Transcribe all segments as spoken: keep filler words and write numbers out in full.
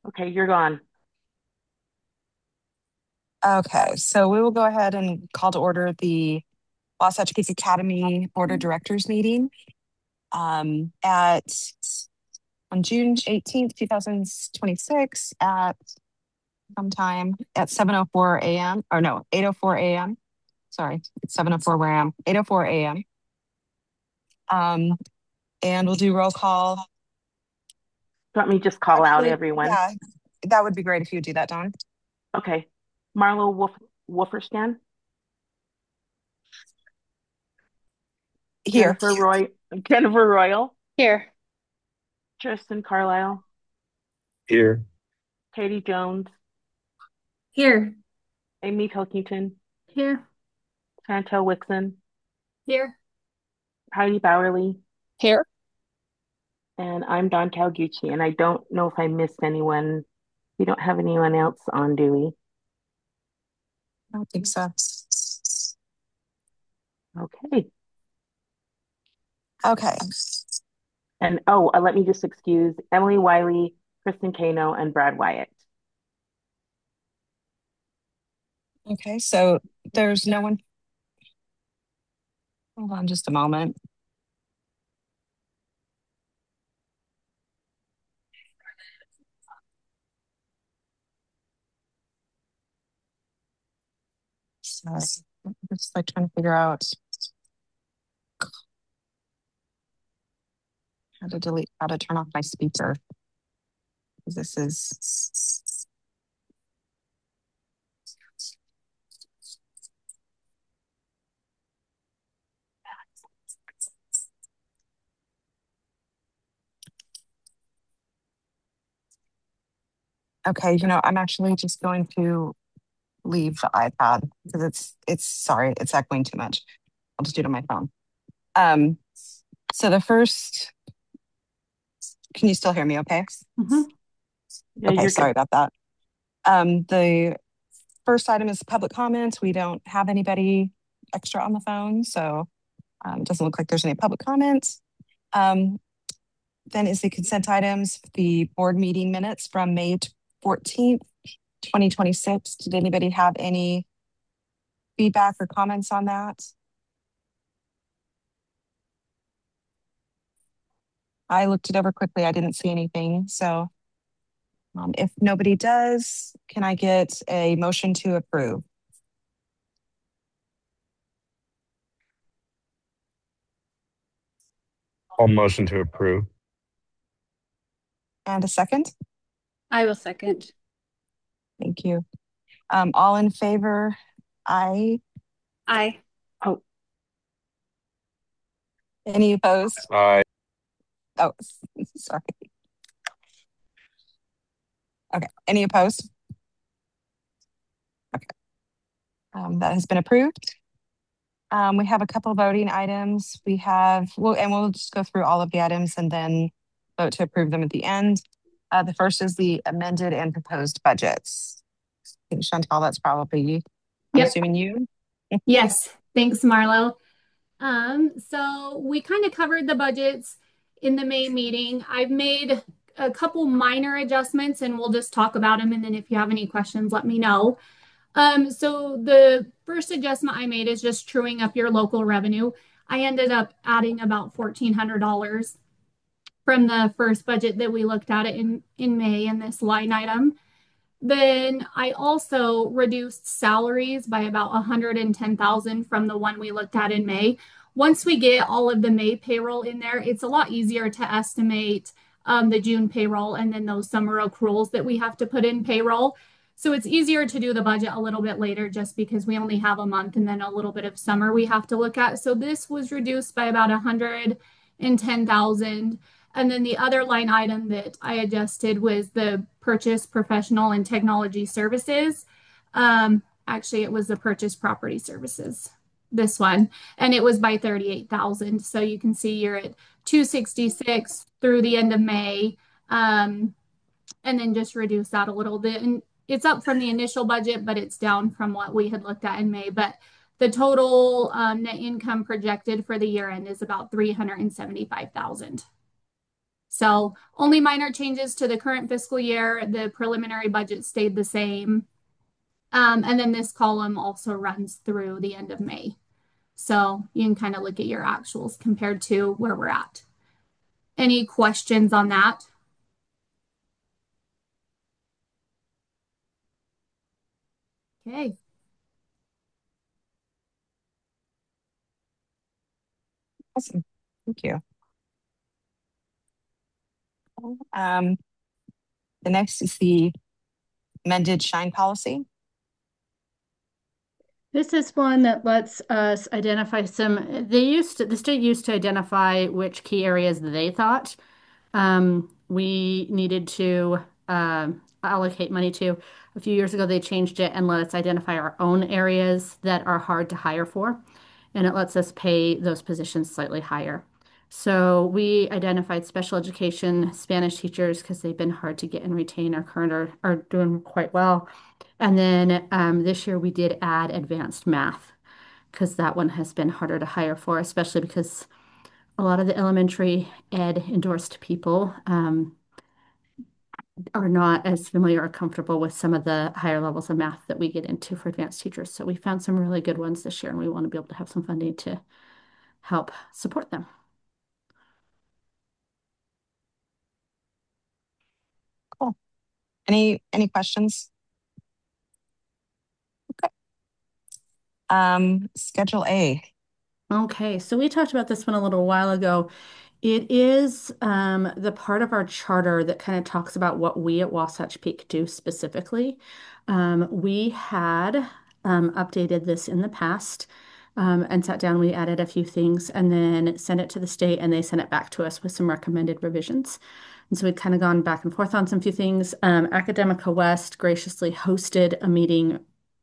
Okay, you're gone. Okay, so we will go ahead and call to order the Wasatch Peak Academy Board of Directors meeting um, at on June eighteenth, two thousand twenty-six at sometime at seven oh four a m or no, eight oh four a m. Sorry, it's seven oh four where I am, eight oh four a m. Um, and we'll do roll call. Let me just call out Actually, everyone. yeah, that would be great if you would do that, Dawn. Okay. Marlo Wolf Wolferstan, Here. Jennifer Roy, Jennifer Royal, Here. Tristan Carlisle, Here. Katie Jones, Here. Amy Pilkington, Here. Chantel Wixon, Here. Heidi Bowerly, Here. and I'm Don Calgucci. And I don't know if I missed anyone. We don't have anyone else on, do we? I don't think so. Okay. Okay. And oh, uh, let me just excuse Emily Wiley, Kristen Kano, and Brad Wyatt. Okay, so there's no one. Hold on just a moment. So I'm just like trying to figure out how to delete, how to turn off my speaker. This is, okay, you know, I'm actually just going to leave the iPad because it's, it's, sorry, it's echoing too much. I'll just do it on my phone. Um, so the first, can you still hear me okay? Mhm. Yeah, Okay, you're sorry good. about that. Um, the first item is public comments. We don't have anybody extra on the phone, so um, it doesn't look like there's any public comments. Um, then is the consent items, the board meeting minutes from May fourteenth, twenty twenty-six. Did anybody have any feedback or comments on that? I looked it over quickly. I didn't see anything. So um, if nobody does, can I get a motion to approve? All motion to approve. And a second? I will second. Thank you. Um, all in favor? Aye. I. Oh, Any opposed? Aye. Oh, sorry. Okay. Any opposed? Okay. Um, that has been approved. Um, we have a couple of voting items. We have, well, and we'll just go through all of the items and then vote to approve them at the end. Uh, the first is the amended and proposed budgets. I think Chantal, that's probably, I'm Yep. assuming you. Yes. Thanks, Marlo. Um, so we kind of covered the budgets in the May meeting. I've made a couple minor adjustments and we'll just talk about them. And then if you have any questions, let me know. Um, so the first adjustment I made is just truing up your local revenue. I ended up adding about fourteen hundred dollars from the first budget that we looked at it in, in May in this line item. Then I also reduced salaries by about one hundred ten thousand from the one we looked at in May. Once we get all of the May payroll in there, it's a lot easier to estimate um, the June payroll and then those summer accruals that we have to put in payroll. So it's easier to do the budget a little bit later just because we only have a month and then a little bit of summer we have to look at. So this was reduced by about one hundred ten thousand. And then the other line item that I adjusted was the purchase professional and technology services. Um, actually, it was the purchase property services, this one, and it was by thirty-eight thousand. So you can see you're at two sixty-six through the end of May, um, and then just reduce that a little bit. And it's up from the initial budget, but it's down from what we had looked at in May. But the total um, net income projected for the year end is about three hundred seventy-five thousand. So only minor changes to the current fiscal year. The preliminary budget stayed the same. Um, and then this column also runs through the end of May. So you can kind of look at your actuals compared to where we're at. Any questions on that? Okay. Awesome. Thank you. Um, the next is the amended shine policy. This is one that lets us identify some, they used to, the state used to identify which key areas they thought um, we needed to um allocate money to. A few years ago, they changed it and let us identify our own areas that are hard to hire for, and it lets us pay those positions slightly higher. So we identified special education Spanish teachers because they've been hard to get and retain. Our current are, are doing quite well. And then um, this year we did add advanced math because that one has been harder to hire for, especially because a lot of the elementary ed endorsed people um, are not as familiar or comfortable with some of the higher levels of math that we get into for advanced teachers. So we found some really good ones this year, and we want to be able to have some funding to help support them. Cool. Any any questions? Okay. Um, Schedule A. Okay, so we talked about this one a little while ago. It is um, the part of our charter that kind of talks about what we at Wasatch Peak do specifically. Um, we had um, updated this in the past um, and sat down, we added a few things and then sent it to the state and they sent it back to us with some recommended revisions. And so we'd kind of gone back and forth on some few things. Um, Academica West graciously hosted a meeting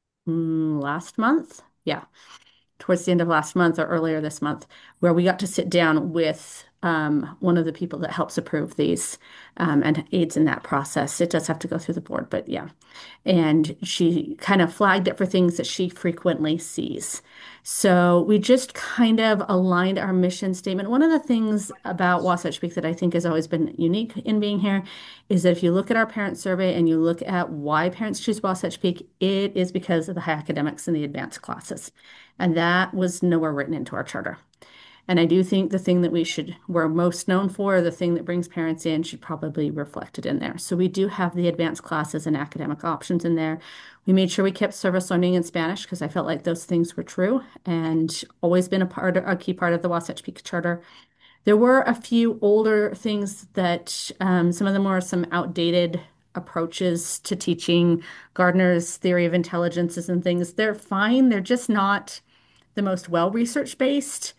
mm, last month. Yeah, towards the end of last month or earlier this month, where we got to sit down with um, one of the people that helps approve these um, and aids in that process. It does have to go through the board, but yeah. And she kind of flagged it for things that she frequently sees. So we just kind of aligned our mission statement. One of the things about Wasatch Peak that I think has always been unique in being here is that if you look at our parent survey and you look at why parents choose Wasatch Peak, it is because of the high academics and the advanced classes. And that was nowhere written into our charter. And I do think the thing that we should, we're most known for, the thing that brings parents in should probably be reflected in there. So we do have the advanced classes and academic options in there. We made sure we kept service learning in Spanish because I felt like those things were true and always been a part, a key part of the Wasatch Peak Charter. There were a few older things that um, some of them were some outdated approaches to teaching. Gardner's theory of intelligences and things. They're fine. They're just not the most well research based.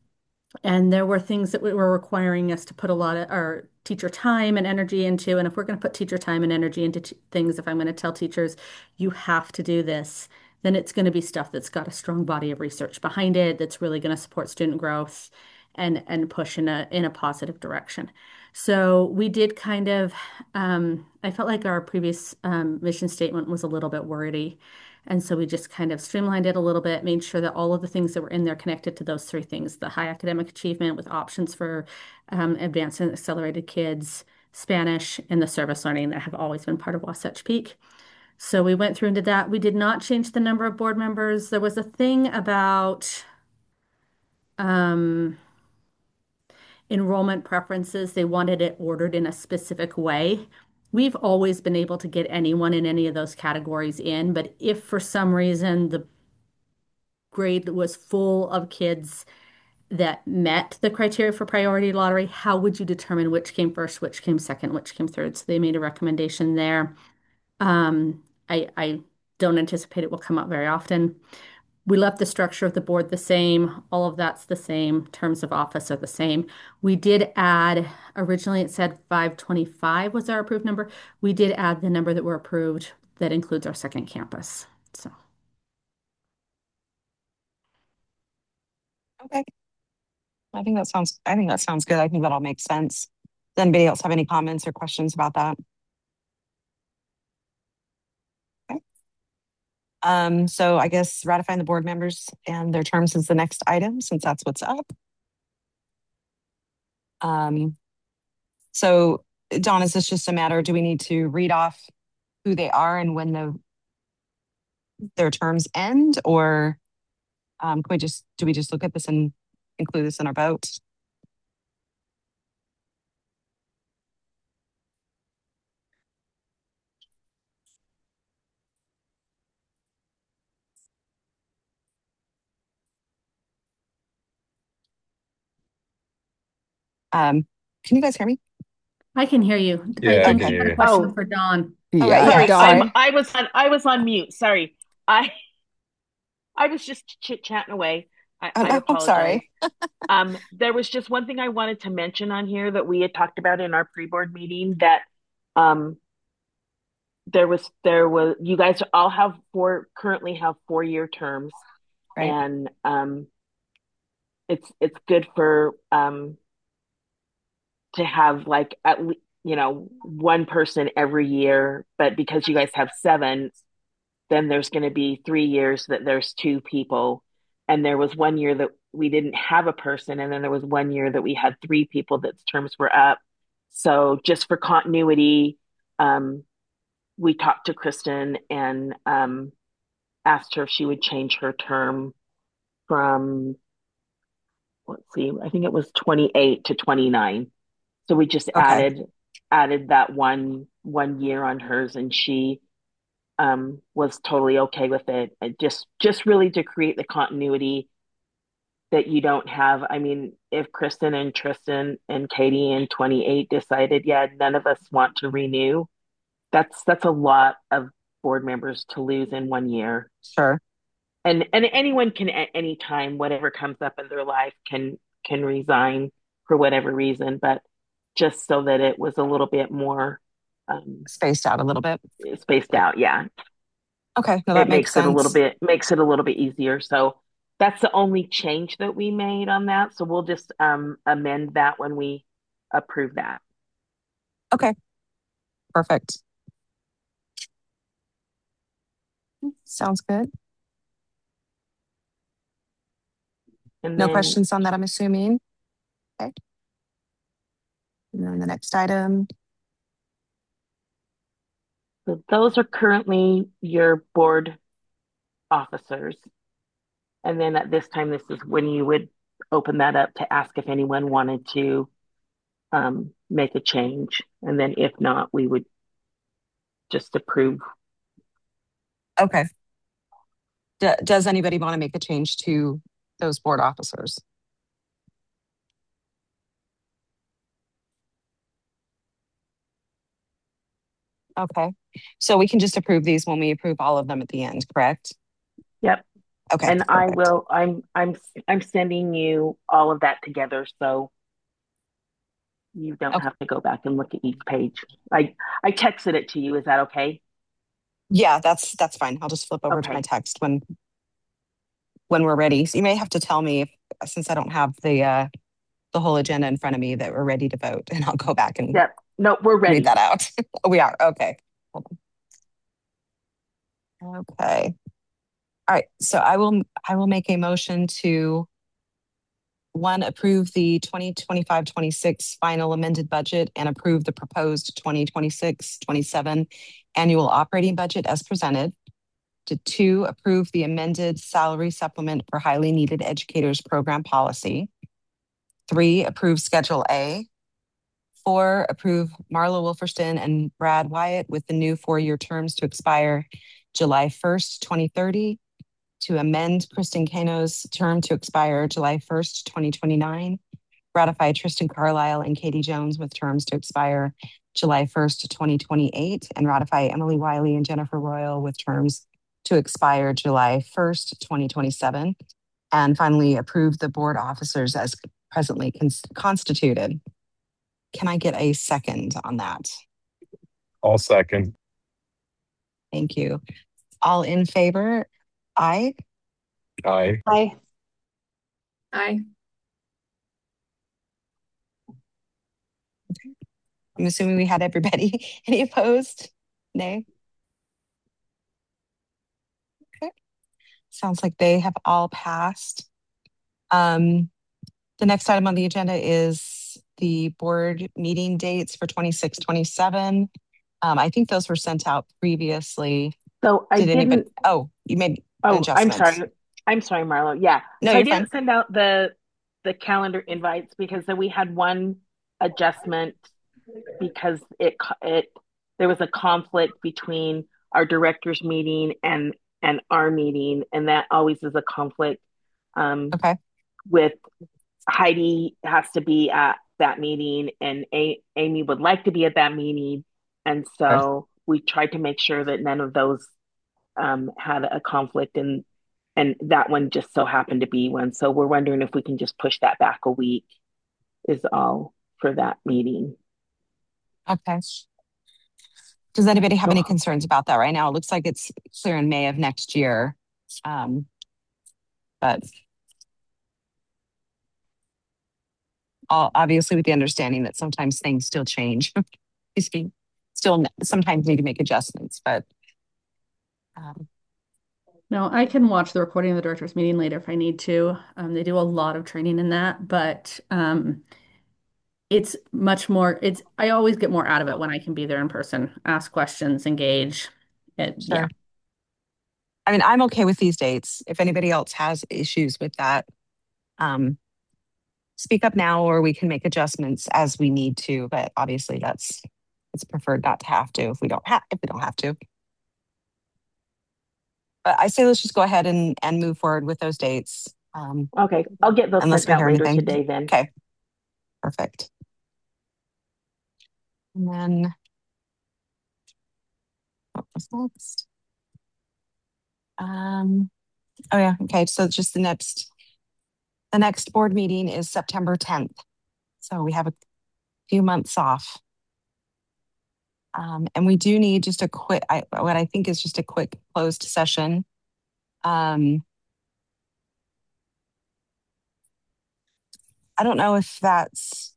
And there were things that were requiring us to put a lot of our teacher time and energy into. And if we're going to put teacher time and energy into t- things, if I'm going to tell teachers, you have to do this, then it's going to be stuff that's got a strong body of research behind it, that's really going to support student growth and and push in a in a positive direction. So we did kind of, um, I felt like our previous um, mission statement was a little bit wordy. And so we just kind of streamlined it a little bit, made sure that all of the things that were in there connected to those three things, the high academic achievement with options for um, advanced and accelerated kids, Spanish, and the service learning that have always been part of Wasatch Peak. So we went through and did that. We did not change the number of board members. There was a thing about um, enrollment preferences. They wanted it ordered in a specific way. We've always been able to get anyone in any of those categories in, but if for some reason the grade was full of kids that met the criteria for priority lottery, how would you determine which came first, which came second, which came third? So they made a recommendation there. Um, I, I don't anticipate it will come up very often. We left the structure of the board the same. All of that's the same. Terms of office are the same. We did add, originally it said five twenty-five was our approved number. We did add the number that were approved that includes our second campus. So. Okay. I think that sounds, I think that sounds good. I think that all makes sense. Does anybody else have any comments or questions about that? Okay. Um, so I guess ratifying the board members and their terms is the next item since that's what's up. Um, So, Dawn, is this just a matter, do we need to read off who they are and when the their terms end? Or um, can we just, do we just look at this and include this in our vote? Um, can you guys hear me? I can hear you. I Yeah, I think can you Okay. had hear a you. question Oh, for Dawn. Okay, Yeah, yeah. sorry. I'm Dawn. I was on I was on mute. Sorry. I I was just chit-chatting away. I, Oh, I no, I'm apologize. sorry. Um, there was just one thing I wanted to mention on here that we had talked about in our pre-board meeting that um there was there was you guys all have four currently have four-year terms, Right. and um it's it's good for um to have like at least, you know, one person every year, but because you guys have seven, then there's going to be three years that there's two people. And there was one year that we didn't have a person, and then there was one year that we had three people that's terms were up. So just for continuity, um, we talked to Kristen and um, asked her if she would change her term from, let's see, I think it was twenty-eight to twenty-nine. So we just Okay. added added that one one year on hers, and she um, was totally okay with it. it. Just just really to create the continuity that you don't have. I mean, if Kristen and Tristan and Katie in twenty-eight decided, yeah, none of us want to renew, that's that's a lot of board members to lose in one year. Sure. And and anyone can at any time, whatever comes up in their life, can can resign for whatever reason, but just so that it was a little bit more um, Spaced out a little bit. spaced out. Yeah, Okay. No, that it makes makes it a little sense. bit makes it a little bit easier. So that's the only change that we made on that. So we'll just um, amend that when we approve that. Okay. Perfect. Sounds good. And No then questions on that, I'm assuming. Okay. And then the next item. so those are currently your board officers. And then at this time, this is when you would open that up to ask if anyone wanted to um, make a change. And then if not, we would just approve. Okay. D- does anybody want to make a change to those board officers? Okay. So we can just approve these when we approve all of them at the end, correct? Yep. Okay, And I perfect. will, I'm, I'm, I'm sending you all of that together. So you don't Okay. have to go back and look at each page. I, I texted it to you. Is that okay? Yeah, that's that's fine. I'll just flip over to my Okay. text when when we're ready. So you may have to tell me if, since I don't have the uh the whole agenda in front of me, that we're ready to vote, and I'll go back and Yep. No, we're read ready. that out. We are. Okay. Hold on. Okay. All right. So I will I will make a motion to one, approve the twenty twenty-five twenty-six final amended budget and approve the proposed twenty twenty-six twenty-seven annual operating budget as presented. To two, approve the amended salary supplement for highly needed educators program policy. Three, approve Schedule A. Four, approve Marla Wolferston and Brad Wyatt with the new four-year terms to expire July first, twenty thirty. To amend Kristen Kano's term to expire July first, twenty twenty-nine. Ratify Tristan Carlisle and Katie Jones with terms to expire July first, twenty twenty-eight. And ratify Emily Wiley and Jennifer Royal with terms to expire July first, twenty twenty-seven. And finally, approve the board officers as presently cons- constituted. Can I get a second on that? All second. Thank you. All in favor? Aye. Aye. Aye. Aye. I'm assuming we had everybody. Any opposed? Nay. Okay. Sounds like they have all passed. Um, the next item on the agenda is the board meeting dates for twenty-six, twenty-seven. Um, I think those were sent out previously. So I Did anybody? didn't, Oh, you made an oh, I'm adjustment. sorry. I'm sorry, Marlo. Yeah. No, So I you're fine. didn't send out the the calendar invites because then we had one adjustment because it co- it there was a conflict between our directors meeting and and our meeting, and that always is a conflict. Um, Okay. with Heidi has to be at that meeting, and A- Amy would like to be at that meeting, and Okay. so we tried to make sure that none of those um, had a conflict, and and that one just so happened to be one. So we're wondering if we can just push that back a week. Is all for that meeting. Okay. Does anybody have any So concerns about that right now? It looks like it's clear in May of next year. Um, but all, obviously with the understanding that sometimes things still change. You see, still n- sometimes need to make adjustments, but um, No, I can watch the recording of the director's meeting later if I need to. Um, they do a lot of training in that, but um, it's much more, it's, I always get more out of it when I can be there in person, ask questions, engage. It, yeah. sure. I mean, I'm okay with these dates. If anybody else has issues with that, um, speak up now, or we can make adjustments as we need to. But obviously, that's it's preferred not to have to if we don't have if we don't have to. But I say let's just go ahead and and move forward with those dates. Um, okay, I'll get those unless sent we out hear later anything. today then. Okay, perfect. And then what was next? Um, oh yeah, okay. So just the next the next board meeting is September tenth. So we have a few months off. Um, and we do need just a quick, I, what I think is just a quick closed session. Um, I don't know if that's,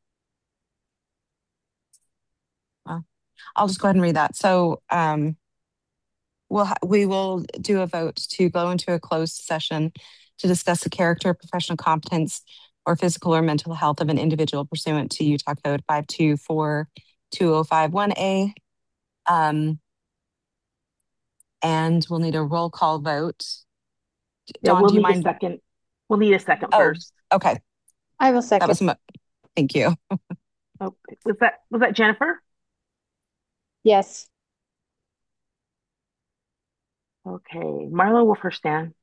well, I'll just go ahead and read that. So um, we'll ha- we will do a vote to go into a closed session to discuss the character, professional competence, or physical or mental health of an individual pursuant to Utah Code five two four two zero five one A. Um, and we'll need a roll call vote. Yeah, Dawn, we'll do you need a mind? second. We'll need a second Oh, first. okay. I will That was, second. mo- thank you. Oh, was that was that Jennifer? Yes. Okay, Marlo will first stand.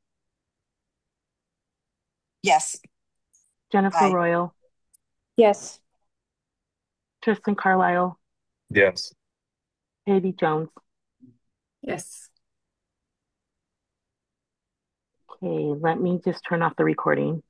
Yes. Jennifer Aye. Royal, Yes. Tristan Carlisle, Yes. Katie Jones. Yes. Okay, let me just turn off the recording.